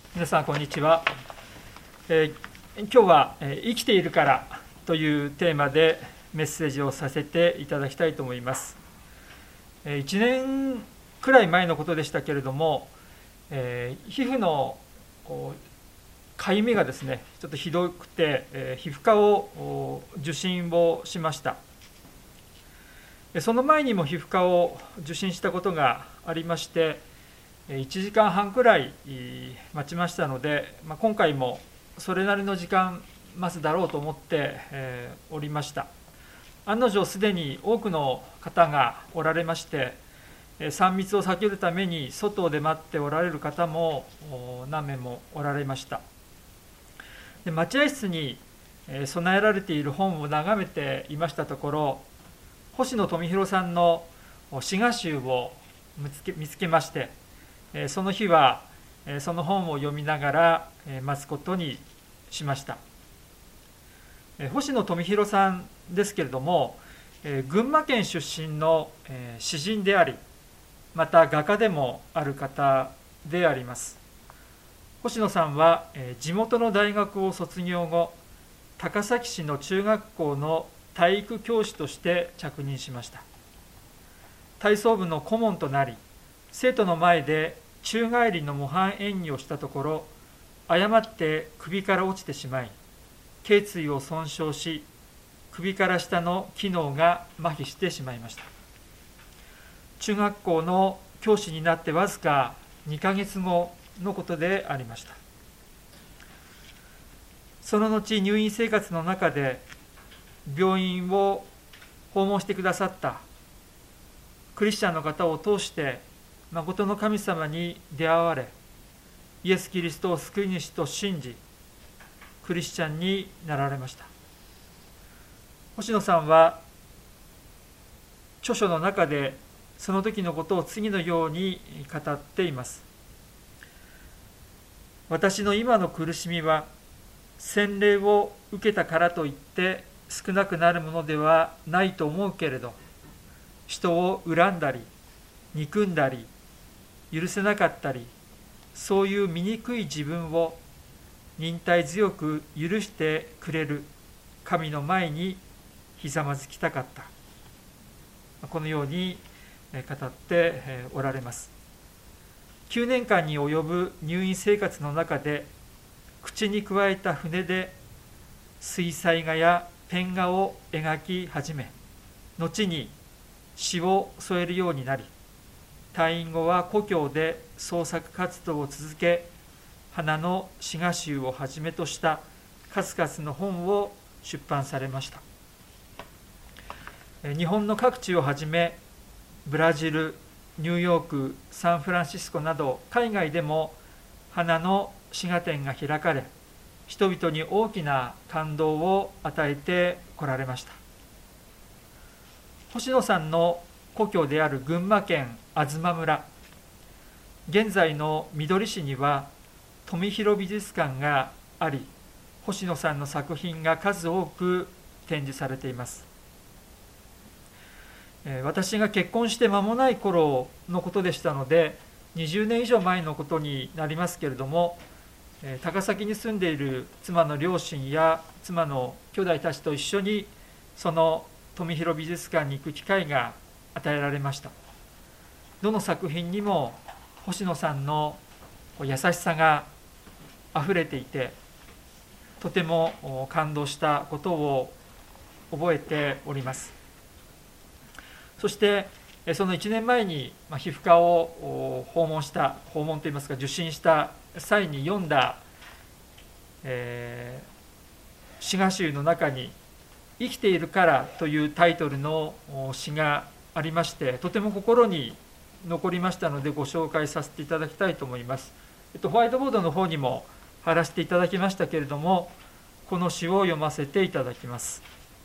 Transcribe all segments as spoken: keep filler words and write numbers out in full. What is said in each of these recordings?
皆さんこんにちは、えー、今日は、えー「生きているから」というテーマでメッセージをさせていただきたいと思います。えー、いちねんくらい前のことでしたけれども、えー、皮膚のかゆみがですねちょっとひどくて、えー、皮膚科を受診をしました。その前にも皮膚科を受診したことがありまして、いちじかんはんくらい待ちましたので、まあ、今回もそれなりの時間待つだろうと思って、えー、おりました。案の定すでに多くの方がおられまして、さん密を避けるために外で待っておられる方も何名もおられました。で、待合室に備えられている本を眺めていましたところ、星野富弘さんの詩画集を見つけ、見つけまして、その日はその本を読みながら待つことにしました。星野富弘さんですけれども、群馬県出身の詩人であり、また画家でもある方であります。星野さんは地元の大学を卒業後、高崎市の中学校の体育教師として着任しました。体操部の顧問となり、生徒の前で宙返りの模範演技をしたところ、誤って首から落ちてしまい、頸椎を損傷し、首から下の機能が麻痺してしまいました。中学校の教師になってわずかにかげつごのことでありました。その後、入院生活の中で病院を訪問してくださったクリスチャンの方を通して誠の神様に出会われ、イエス・キリストを救い主と信じ、クリスチャンになられました。星野さんは著書の中でその時のことを次のように語っています。私の今の苦しみは洗礼を受けたからといって少なくなるものではないと思うけれど、人を恨んだり憎んだり許せなかったり、そういう醜い自分を忍耐強く許してくれる神の前にひざまずきたかった。このように語っておられます。きゅうねんかんに及ぶ入院生活の中で、口にくわえた筆で水彩画やペン画を描き始め、後に詩を添えるようになり、退院後は故郷で創作活動を続け、花の詩画集をはじめとした数々の本を出版されました。日本の各地をはじめ、ブラジル、ニューヨーク、サンフランシスコなど海外でも花の詩画展が開かれ、人々に大きな感動を与えてこられました。星野さんの故郷である群馬県吾妻村、現在のみどり市には富広美術館があり、星野さんの作品が数多く展示されています。私が結婚して間もない頃のことでしたので、にじゅうねん以上前のことになりますけれども、高崎に住んでいる妻の両親や妻の兄弟たちと一緒にその富広美術館に行く機会が与えられました。どの作品にも星野さんの優しさがあふれていて、とても感動したことを覚えております。そしてそのいちねんまえに皮膚科を訪問した訪問といいますか受診した際に読んだ、えー、詩画集の中に「生きているから」というタイトルの詩がありまして、とても心に残りましたのでご紹介させていただきたいと思います。えっと、ホワイトボードの方にも貼らせていただきましたけれども、この詩を読ませていただきます。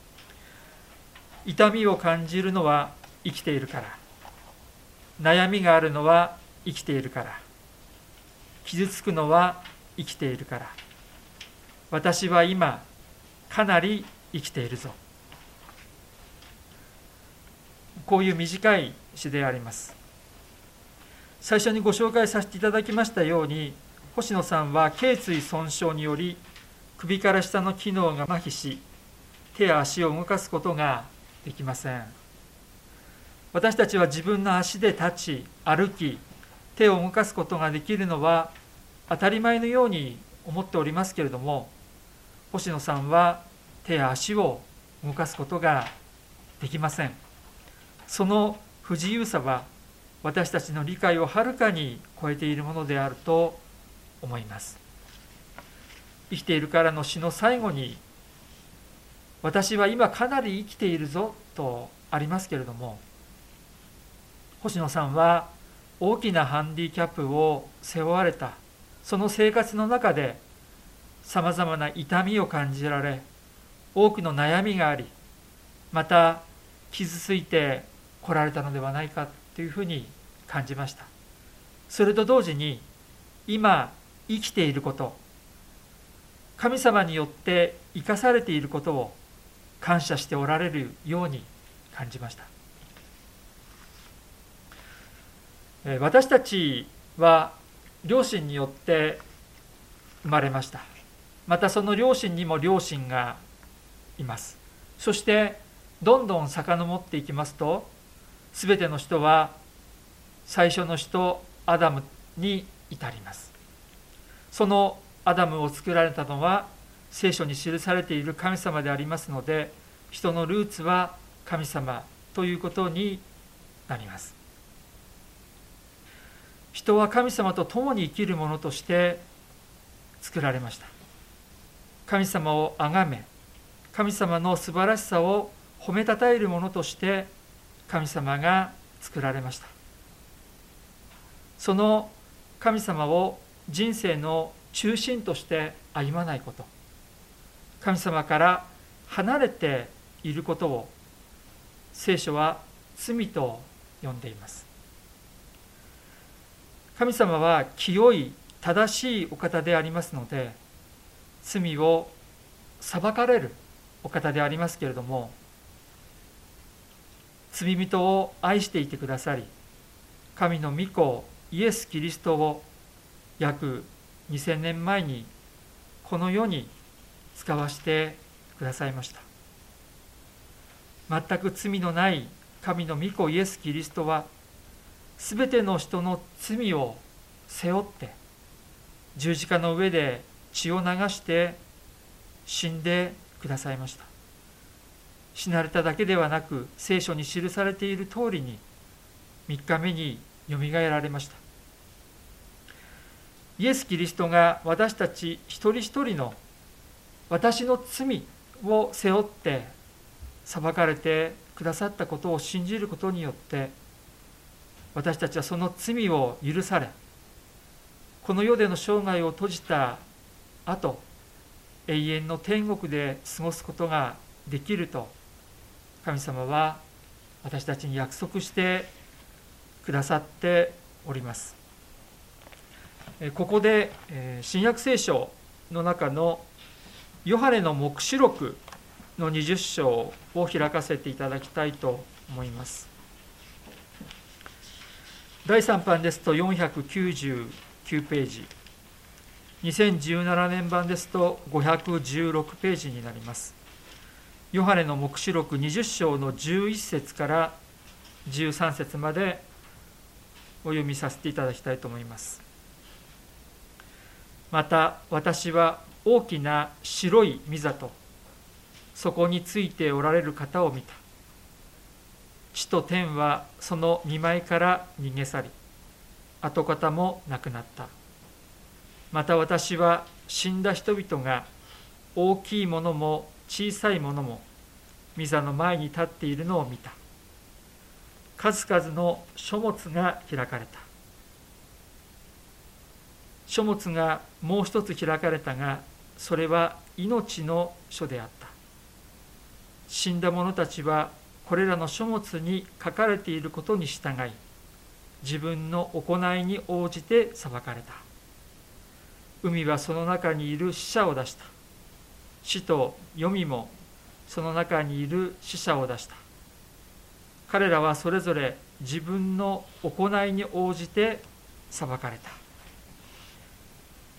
痛みを感じるのは生きているから。悩みがあるのは生きているから。傷つくのは生きているから。私は今、かなり生きているぞ。こういう短い詩であります。最初にご紹介させていただきましたように、 星野さんは頸椎損傷により首から下の機能が麻痺し、手や足を動かすことができません。私たちは自分の足で立ち、歩き、手を動かすことができるのは当たり前のように思っておりますけれども、星野さんは手や足を動かすことができません。その不自由さは私たちの理解をはるかに超えているものであると思います。生きているからの死の最後に、私は今かなり生きているぞとありますけれども、星野さんは大きなハンディキャップを背負われたその生活の中で、さまざまな痛みを感じられ、多くの悩みがあり、また傷ついてこられたのではないかというふうに感じました。それと同時に、今生きていること、神様によって生かされていることを感謝しておられるように感じました。私たちは両親によって生まれました。またその両親にも両親がいます。そしてどんどん遡っていきますと、すべての人は最初の人アダムに至ります。そのアダムを作られたのは聖書に記されている神様でありますので、人のルーツは神様ということになります。人は神様と共に生きるものとして作られました。神様を崇め、神様の素晴らしさを褒めたたえるものとして神様が作られました。その神様を人生の中心として歩まないこと、神様から離れていることを聖書は罪と呼んでいます。神様は清い正しいお方でありますので、罪を裁かれるお方でありますけれども、罪人を愛していてくださり、神の御子イエス・キリストを約にせんねんまえにこの世に使わしてくださいました。全く罪のない神の御子イエス・キリストは、すべての人の罪を背負って十字架の上で血を流して死んでくださいました。死なれただけではなく、聖書に記されている通りにみっかめによみがえられました。イエス・キリストが私たち一人一人の私の罪を背負って裁かれてくださったことを信じることによって、私たちはその罪を許され、この世での生涯を閉じた後、永遠の天国で過ごすことができると神様は私たちに約束してくださっております。ここで新約聖書の中のヨハネの黙示録のにじゅっ章を開かせていただきたいと思います。だいさん版ですとよんひゃくきゅうじゅうきゅうページ、にせんじゅうななねん版ですとごひゃくじゅうろくページになります。ヨハネの黙示録にじゅっ章のじゅういっ節からじゅうさん節までお読みさせていただきたいと思います。また私は大きな白い御座とそこについておられる方を見た。地と天はその見舞いから逃げ去り、跡形もなくなった。また私は死んだ人々が大きいものも小さいものも御座の前に立っているのを見た。数々の書物が開かれた。書物がもう一つ開かれたが、それは命の書であった。死んだ者たちはこれらの書物に書かれていることに従い、自分の行いに応じて裁かれた。海はその中にいる死者を出した。死と黄泉もその中にいる死者を出した。彼らはそれぞれ自分の行いに応じて裁かれた。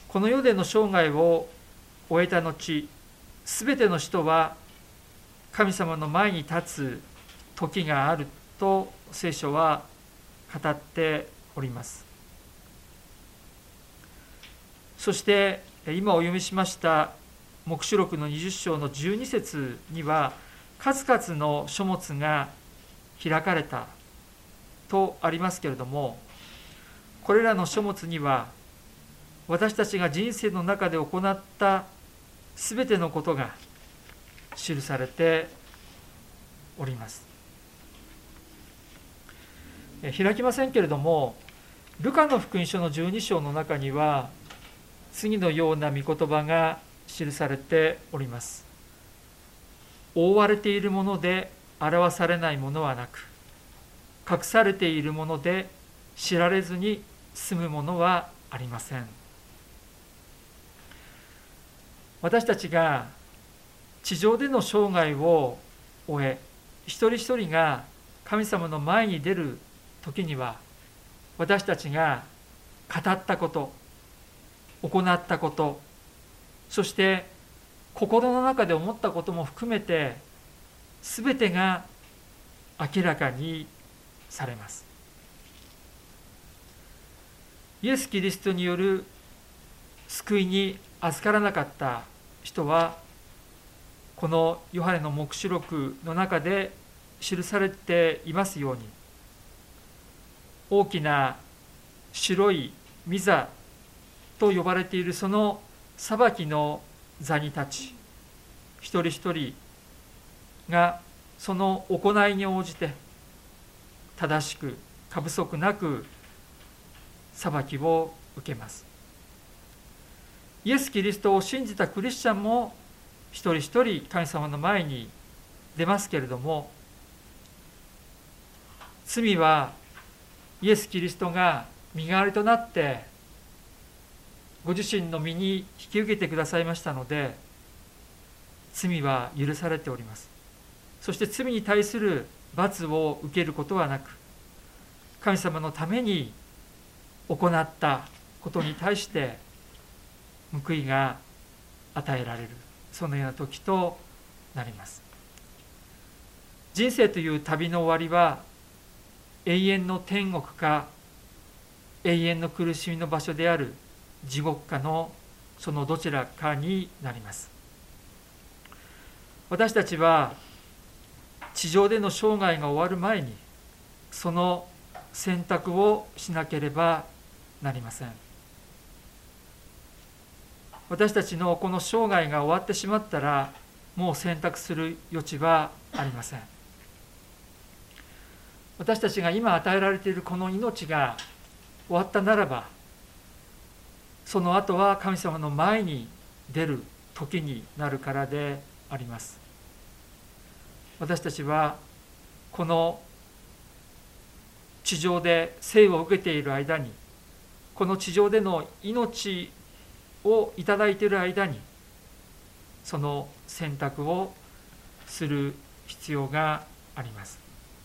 この世での生涯を終えた後、すべての人は神様の前に立つ時があると聖書は語っております。そして今お読みしました黙示録のにじゅっ章のじゅうに節には、数々の書物が開かれたとありますけれども、これらの書物には私たちが人生の中で行ったすべてのことが記されております。開きませんけれども、ルカの福音書のじゅうに章の中には次のような御言葉が記されております。覆われているもので表されないものはなく、隠されているもので知られずに済むものはありません。私たちが地上での生涯を終え、一人一人が神様の前に出る時には、私たちが語ったこと、行ったこと、そして心の中で思ったことも含めて、すべてが明らかにされます。イエス・キリストによる救いに預からなかった人は、このヨハネの黙示録の中で記されていますように、大きな白い御座と呼ばれているその裁きの座に立ち、一人一人がその行いに応じて正しく過不足なく裁きを受けます。イエス・キリストを信じたクリスチャンも一人一人神様の前に出ますけれども、罪はイエス・キリストが身代わりとなってご自身の身に引き受けてくださいましたので、罪は許されております。そして罪に対する罰を受けることはなく、神様のために行ったことに対して報いが与えられる、そのような時となります。人生という旅の終わりは、永遠の天国か永遠の苦しみの場所である地獄かのそのどちらかになります。私たちは地上での生涯が終わる前にその選択をしなければなりません。私たちのこの生涯が終わってしまったら、もう選択する余地はありません。私たちが今与えられているこの命が終わったならば、その後は神様の前に出る時になるからであります。私たちはこの地上で生を受けている間に、この地上での命をいただいている間に、その選択をする必要があります。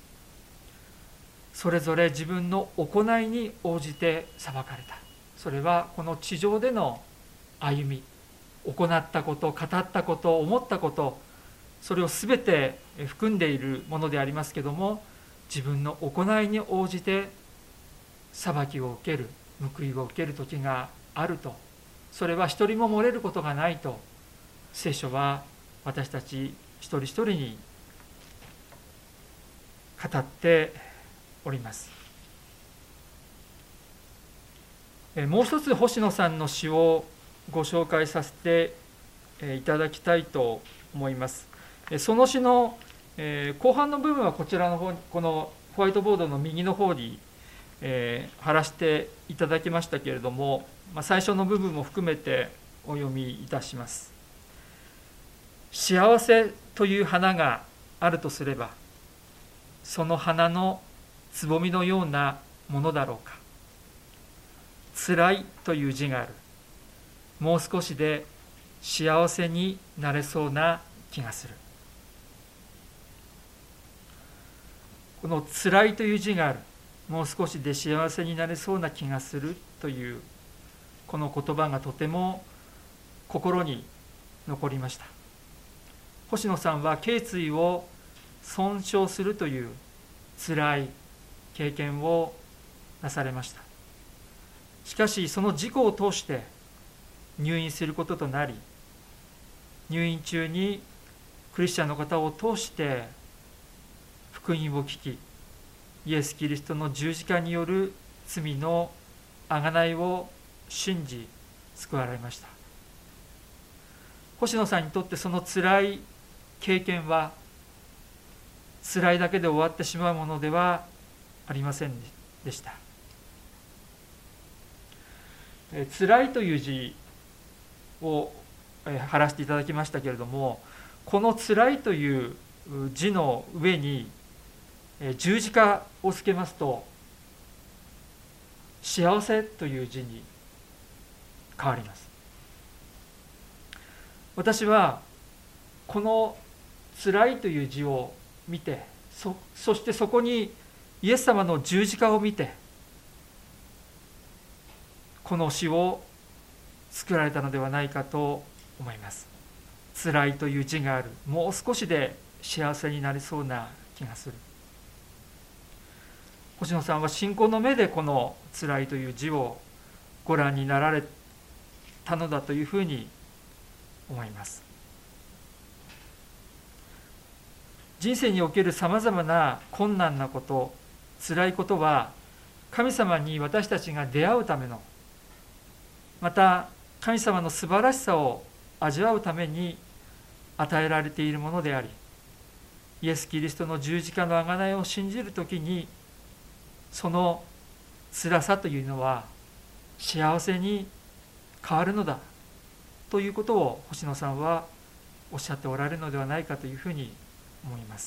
それぞれ自分の行いに応じて裁かれた。それはこの地上での歩み、行ったこと、語ったこと、思ったこと、それをすべて含んでいるものでありますけれども、自分の行いに応じて裁きを受ける、報いを受ける時があると、それは一人も漏れることがないと聖書は私たち一人一人に語っております。もう一つ星野さんの詩をご紹介させていただきたいと思います。その詩の後半の部分はこちらの方、このホワイトボードの右の方に貼らせていただきましたけれども、最初の部分も含めてお読みいたします。幸せという花があるとすれば、その花のつぼみのようなものだろうか。辛いという字がある。もう少しで幸せになれそうな気がする。この辛いという字がある。もう少しで幸せになれそうな気がするというこの言葉がとても心に残りました。星野さんは頸椎を損傷するという辛い経験をなされました。しかしその事故を通して入院することとなり、入院中にクリスチャンの方を通して福音を聞き、イエス・キリストの十字架による罪の贖いを信じ救われました。星野さんにとってその辛い経験は辛いだけで終わってしまうものではありませんでした。え辛いという字を貼らせていただきましたけれども、この辛いという字の上に十字架をつけますと幸せという字に変わります。私はこの辛いという字を見て、 そ, そしてそこにイエス様の十字架を見て、この詩を作られたのではないかと思います。辛いという字がある、もう少しで幸せになりそうな気がする。星野さんは信仰の目でこの辛いという字をご覧になられたのだというふうに思います。人生におけるさまざまな困難なこと、辛いことは神様に私たちが出会うための、また神様の素晴らしさを味わうために与えられているものであり、イエス・キリストの十字架の贖いを信じるときに、その辛さというのは幸せに変わるのだということを星野さんはおっしゃっておられるのではないかというふうに思います。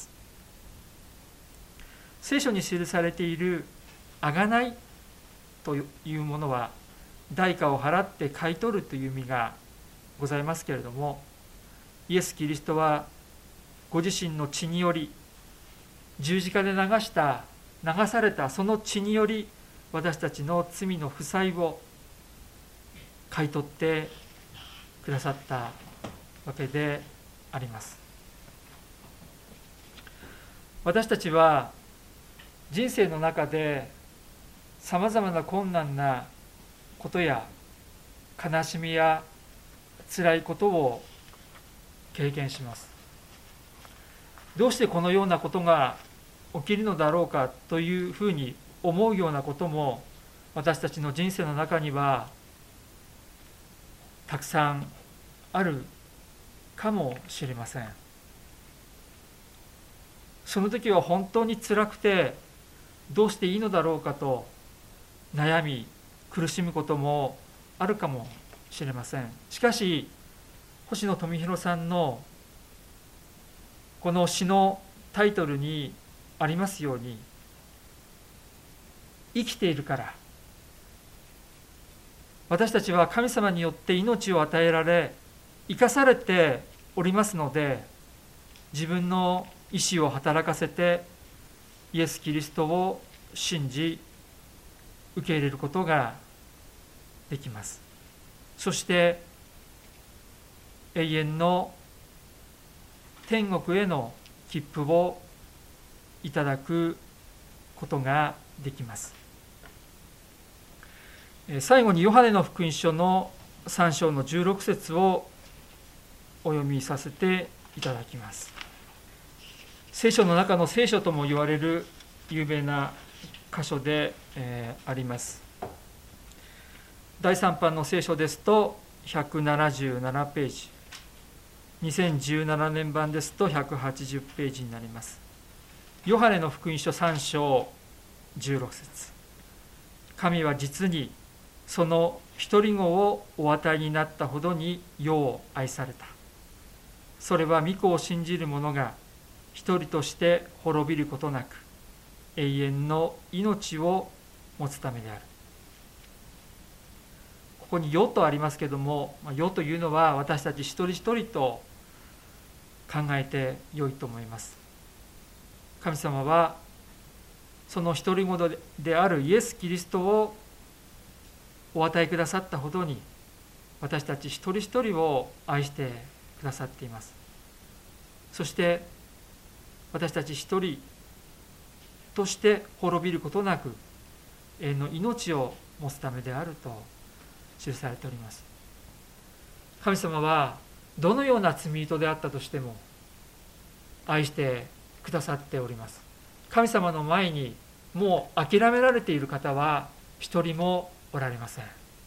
聖書に記されている贖いというものは代価を払って買い取るという意味がございますけれども、イエス・キリストはご自身の血により、十字架で流した流されたその血により、私たちの罪の負債を買い取ってくださったわけであります。私たちは人生の中でさまざまな困難なことや悲しみや辛いことを経験します。どうしてこのようなことが起きるのだろうかというふうに思うようなことも私たちの人生の中にはたくさんあるかもしれません。その時は本当に辛くてどうしていいのだろうかと悩み苦しむこともあるかもしれません。しかし星野富弘さんのこの詩のタイトルにありますように、生きているから私たちは神様によって命を与えられ生かされておりますので、自分の意志を働かせてイエス・キリストを信じ受け入れることができます。そして永遠の天国への切符をいただくことができます。最後にヨハネの福音書のさん章のじゅうろく節をお読みさせていただきます。聖書の中の聖書とも言われる有名な箇所で、えー、あります。だいさん版の聖書ですとひゃくななじゅうななページ、にせんじゅうななねん版ですとひゃくはちじゅうページになります。ヨハネの福音書さん章じゅうろく節、神は実にその一人子をお与えになったほどに世を愛された。それは御子を信じる者が一人として滅びることなく永遠の命を持つためである。ここに世とありますけれども、世というのは私たち一人一人と考えてよいと思います。神様はその一人子であるイエス・キリストをお与えくださったほどに、私たち一人一人を愛してくださっています。そして私たち一人として滅びることなく永遠の命を持つためであると記されております。神様はどのような罪人であったとしても愛してくださっております。神様の前にもう諦められている方は一人もおられません。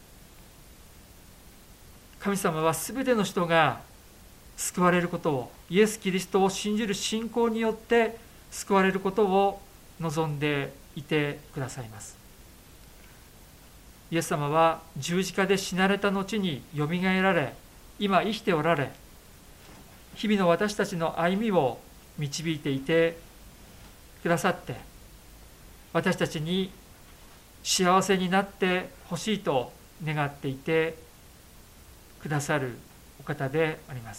神様はすべての人が救われることを、イエス・キリストを信じる信仰によって救われることを望んでいてくださいます。イエス様は十字架で死なれた後によみがえられ、今生きておられ、日々の私たちの歩みを導いていてくださって、私たちに幸せになってほしいと願っていてくださるお方であります。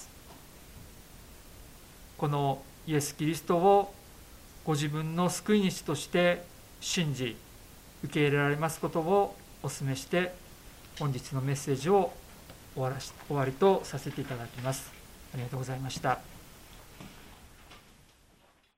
このイエス・キリストをご自分の救い主として信じ受け入れられますことをお勧めして、本日のメッセージを終わらし終わりとさせていただきます。ありがとうございました。